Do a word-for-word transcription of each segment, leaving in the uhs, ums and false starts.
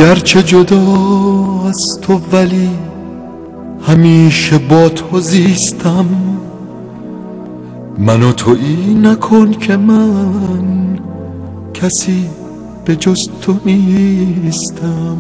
گرچه جدا از تو ولی همیشه با تو زیستم. من و تویی نکن که من کسی به جز تو نیستم.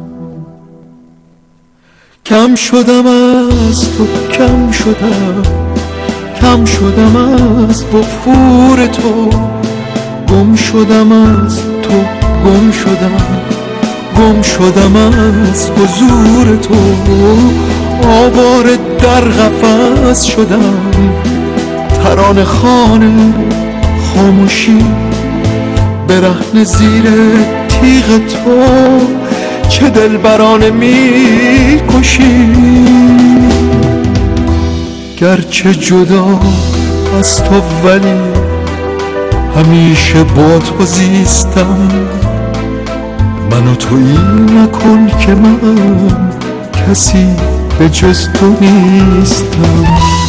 کم شدم از تو، کم شدم، کم شدم از وفور تو، گم شدم از تو، گم شدم، گم شدم از حضور تو. آواره در قفس شدم، ترانه خوان خاموشی، برهنه زیر تیغ تو. چه دلبرانه می کشی، گرچه جدا از تو ولی همیشه با تو زیستم. من و تویی نکن که من کسی به جز تو نیستم.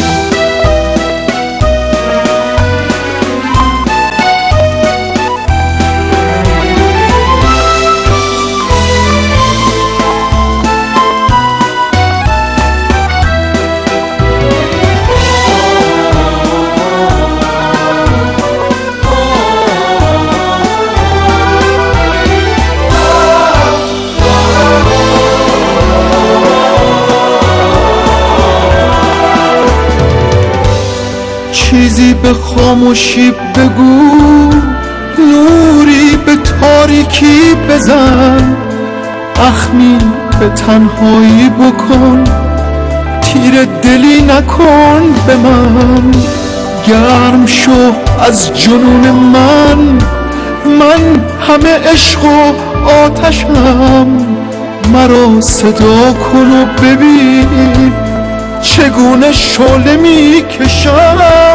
چیزی به خاموشی بگو، نوری به تاریکی بزن، اخمی به تنهایی بکن، تیر دلی نکن به من. گرم شو از جنون من، من همه عشق و آتشم. مرا صدا کن و ببین چگونه شعله می کشم.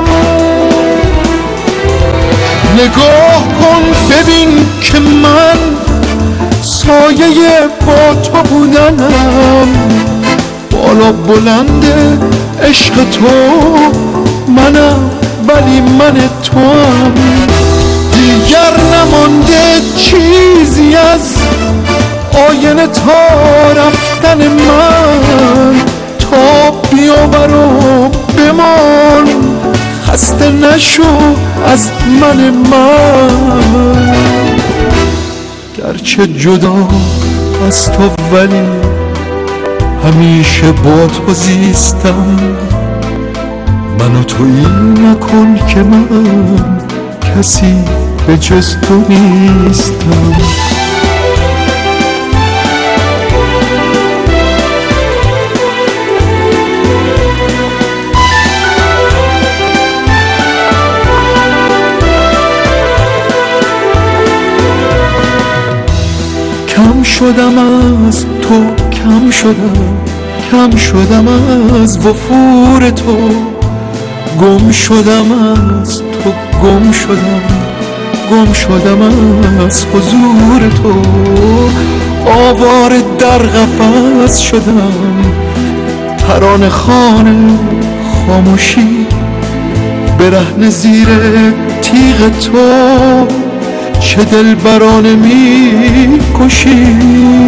نگاه کن ببین که من سایه با تو بودنم. بالا بلند عشق تو منم، ولی من توام. دیگر نمانده چیزی از آینه تا رفتن من. تا بیاور و بمان، خسته نشو از من من. گرچه جدا از تو ولی همیشه با تو زیستم. من و تویی نکن که من کسی به جز تو نیستم. کم شدم از تو، کم شدم، کم شدم از وفور تو. گم شدم از تو، گم شدم، گم شدم از حضور تو. آواره در قفس شدم، ترانه خوان خاموشی، برهنه زیر تیغ تو. چه دلبرانه می کشی،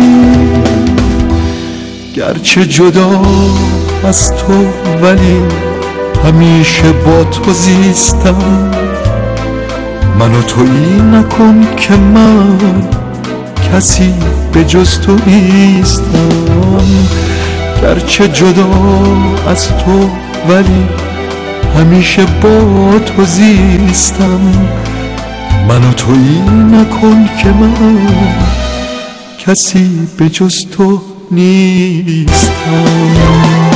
گرچه جدا از تو ولی همیشه با تو زیستم. من و تویی نکن که من کسی به جز تو نیستم. گرچه جدا از تو ولی همیشه با تو زیستم. من و تویی نکن که من کسی به جز تو نیستم.